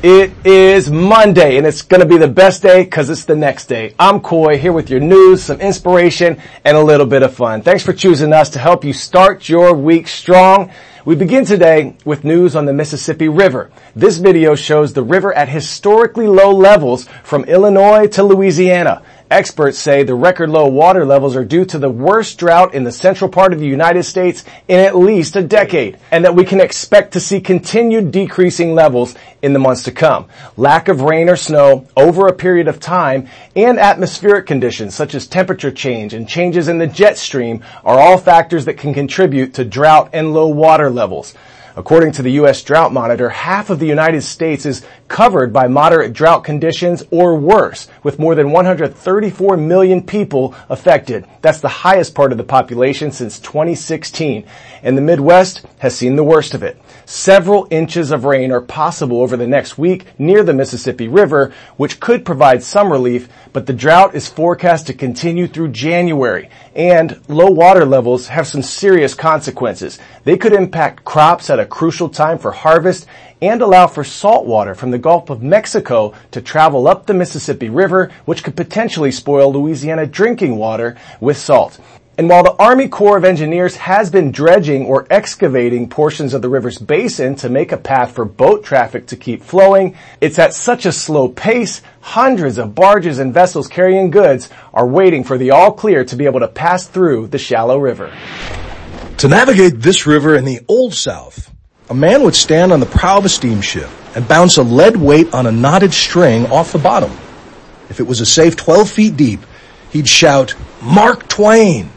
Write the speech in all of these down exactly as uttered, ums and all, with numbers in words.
It is Monday, and it's going to be the best day because it's the next day. I'm Coy, here with your news, some inspiration, and a little bit of fun. Thanks for choosing us to help you start your week strong. We begin today with news on the Mississippi River. This video shows the river at historically low levels from Illinois to Louisiana. Experts say the record low water levels are due to the worst drought in the central part of the United States in at least a decade, and that we can expect to see continued decreasing levels in the months to come. Lack of rain or snow over a period of time and atmospheric conditions such as temperature change and changes in the jet stream are all factors that can contribute to drought and low water levels. According to the U S Drought Monitor, half of the United States is covered by moderate drought conditions or worse, with more than one hundred thirty-four million people affected. That's the highest part of the population since twenty sixteen, and the Midwest has seen the worst of it. Several inches of rain are possible over the next week near the Mississippi River, which could provide some relief, but the drought is forecast to continue through January, and low water levels have some serious consequences. They could impact crops at a crucial time for harvest and allow for salt water from the Gulf of Mexico to travel up the Mississippi River, which could potentially spoil Louisiana drinking water with salt. And while the Army Corps of Engineers has been dredging or excavating portions of the river's basin to make a path for boat traffic to keep flowing, it's at such a slow pace, hundreds of barges and vessels carrying goods are waiting for the all clear to be able to pass through the shallow river. To navigate this river in the Old South, a man would stand on the prow of a steamship and bounce a lead weight on a knotted string off the bottom. If it was a safe twelve feet deep, he'd shout, "Mark Twain!"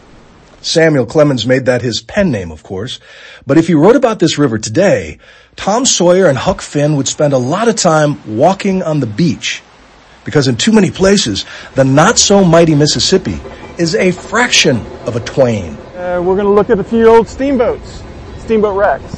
Samuel Clemens made that his pen name, of course. But if he wrote about this river today, Tom Sawyer and Huck Finn would spend a lot of time walking on the beach. Because in too many places, the not-so-mighty Mississippi is a fraction of a Twain. Uh, we're going to look at a few old steamboats, steamboat wrecks.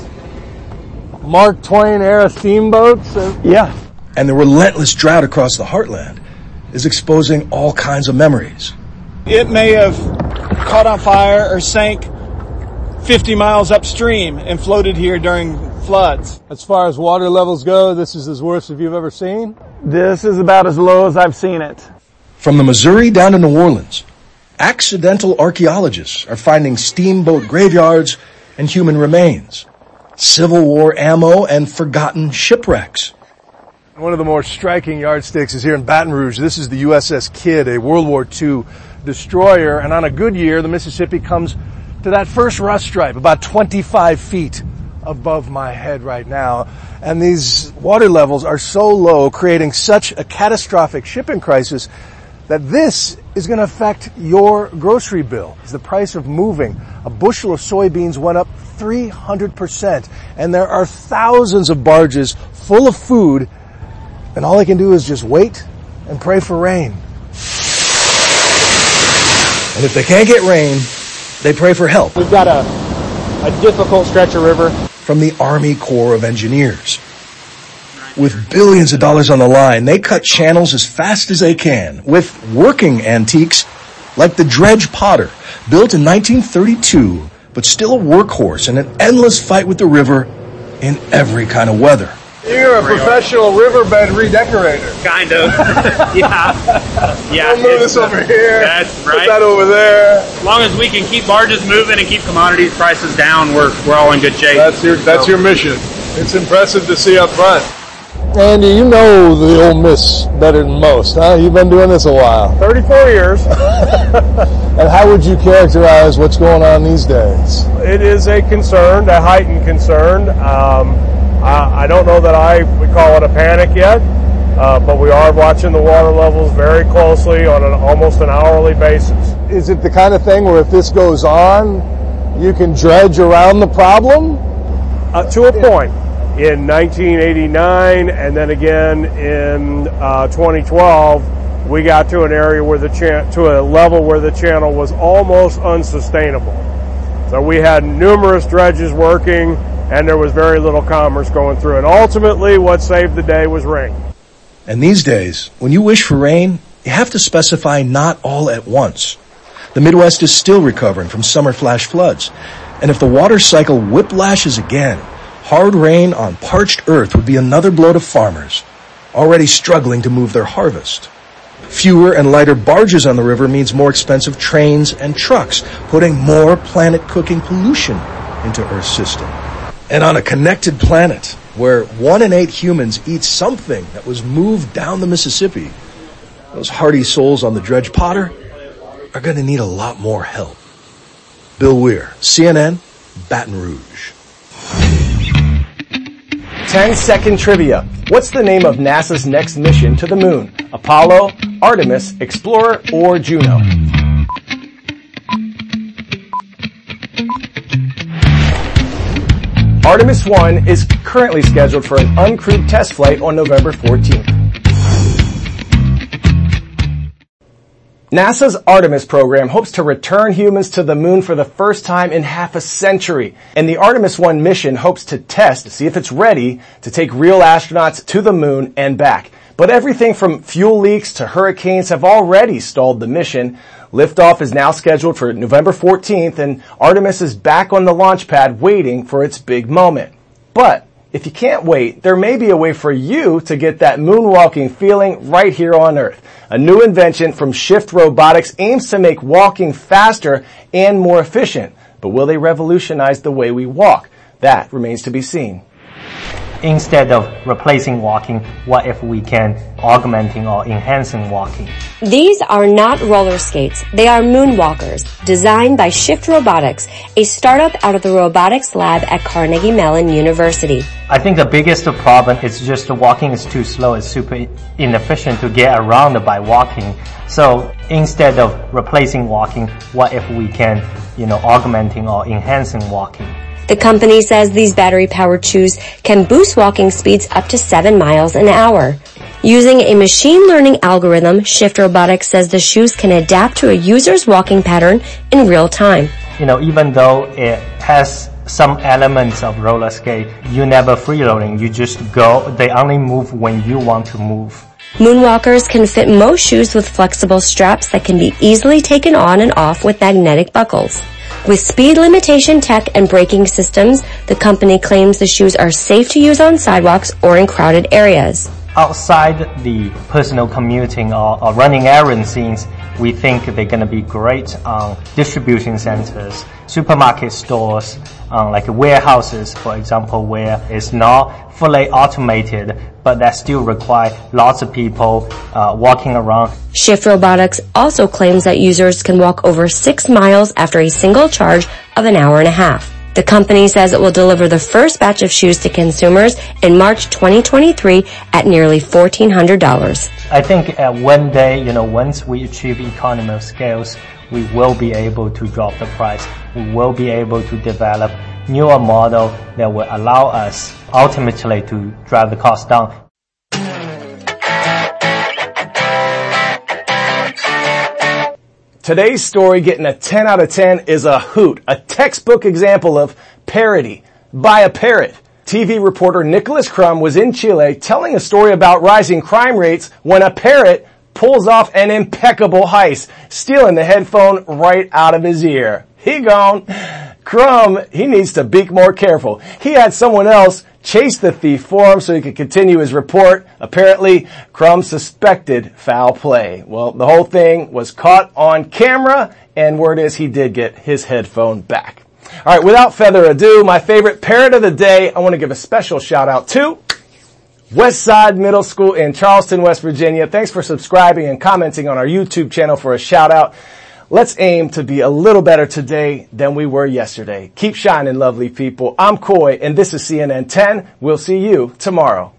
Mark Twain era steamboats. Uh, yeah. And the relentless drought across the heartland is exposing all kinds of memories. It may have caught on fire or sank fifty miles upstream and floated here during floods. As far as water levels go, this is as worst as you've ever seen? This is about as low as I've seen it. From the Missouri down to New Orleans, accidental archaeologists are finding steamboat graveyards and human remains, Civil War ammo, and forgotten shipwrecks. One of the more striking yardsticks is here in Baton Rouge. This is the U S S Kidd, a World War Two destroyer, and on a good year, the Mississippi comes to that first rust stripe, about twenty-five feet above my head right now. And these water levels are so low, creating such a catastrophic shipping crisis, that this is going to affect your grocery bill. The price of moving a bushel of soybeans went up three hundred percent, and there are thousands of barges full of food, and all they can do is just wait and pray for rain. And if they can't get rain, they pray for help. We've got a, a difficult stretch of river. From the Army Corps of Engineers. With billions of dollars on the line, they cut channels as fast as they can with working antiques like the Dredge Potter, built in nineteen thirty-two, but still a workhorse in an endless fight with the river in every kind of weather. You're a professional riverbed redecorator. Kind of. yeah. Yeah. We'll move this over here. That's right. Put that over there. As long as we can keep barges moving and keep commodities prices down, we're we're all in good shape. That's your that's your mission. It's impressive to see up front. Andy, you know the Ole Miss better than most, huh? You've been doing this a while. thirty-four years. And how would you characterize what's going on these days? It is a concern, a heightened concern. Um, I, I don't know that I would call it a panic yet, uh, but we are watching the water levels very closely on an almost an hourly basis. Is it the kind of thing where if this goes on, you can dredge around the problem? Uh, to a point. In nineteen eighty-nine and then again in uh, twenty twelve, we got to an area where the cha- to a level where the channel was almost unsustainable. So we had numerous dredges working, and there was very little commerce going through. And ultimately, what saved the day was rain. And these days, when you wish for rain, you have to specify not all at once. The Midwest is still recovering from summer flash floods. And if the water cycle whiplashes again, Hard rain on parched earth would be another blow to farmers, already struggling to move their harvest. Fewer and lighter barges on the river means more expensive trains and trucks, putting more planet-cooking pollution into Earth's system. And on a connected planet, where one in eight humans eat something that was moved down the Mississippi, those hardy souls on the Dredge Potter are going to need a lot more help. Bill Weir, C N N, Baton Rouge. ten second trivia. What's the name of NASA's next mission to the moon? Apollo, Artemis, Explorer, or Juno? Artemis one is currently scheduled for an uncrewed test flight on November fourteenth. NASA's Artemis program hopes to return humans to the moon for the first time in half a century. And the Artemis one mission hopes to test to see if it's ready to take real astronauts to the moon and back. But everything from fuel leaks to hurricanes have already stalled the mission. Liftoff is now scheduled for November fourteenth, and Artemis is back on the launch pad waiting for its big moment. But if you can't wait, there may be a way for you to get that moonwalking feeling right here on Earth. A new invention from Shift Robotics aims to make walking faster and more efficient. But will they revolutionize the way we walk? That remains to be seen. Instead of replacing walking, what if we can augmenting or enhancing walking? These are not roller skates. They are moonwalkers, designed by Shift Robotics, a startup out of the robotics lab at Carnegie Mellon University. I think the biggest problem is just the walking is too slow. It's super inefficient to get around by walking. So instead of replacing walking, what if we can, you know, augmenting or enhancing walking? The company says these battery-powered shoes can boost walking speeds up to seven miles an hour. Using a machine learning algorithm, Shift Robotics says the shoes can adapt to a user's walking pattern in real time. You know, even though it has some elements of roller skate, you never freeloading. You just go, they only move when you want to move. Moonwalkers can fit most shoes with flexible straps that can be easily taken on and off with magnetic buckles. With speed limitation tech and braking systems, the company claims the shoes are safe to use on sidewalks or in crowded areas. Outside the personal commuting or, or running errand scenes, we think they're going to be great on distribution centers, supermarket stores, um, like warehouses, for example, where it's not fully automated, but that still require lots of people uh, walking around. Shift Robotics also claims that users can walk over six miles after a single charge of an hour and a half. The company says it will deliver the first batch of shoes to consumers in March twenty twenty-three at nearly fourteen hundred dollars. I think uh, one day, you know, once we achieve economy of scales, we will be able to drop the price. We will be able to develop newer model that will allow us ultimately to drive the cost down. Today's story getting a ten out of ten is a hoot, a textbook example of parody by a parrot. T V reporter Nicholas Crum was in Chile telling a story about rising crime rates when a parrot pulls off an impeccable heist, stealing the headphone right out of his ear. He gone. Crum, he needs to be more careful. He had someone else chase the thief for him so he could continue his report. Apparently, Crum suspected foul play. Well, the whole thing was caught on camera, and word is he did get his headphone back. All right, without further ado, my favorite parrot of the day, I want to give a special shout out to Westside Middle School in Charleston, West Virginia. Thanks for subscribing and commenting on our YouTube channel for a shout out. Let's aim to be a little better today than we were yesterday. Keep shining, lovely people. I'm Coy, and this is C N N ten. We'll see you tomorrow.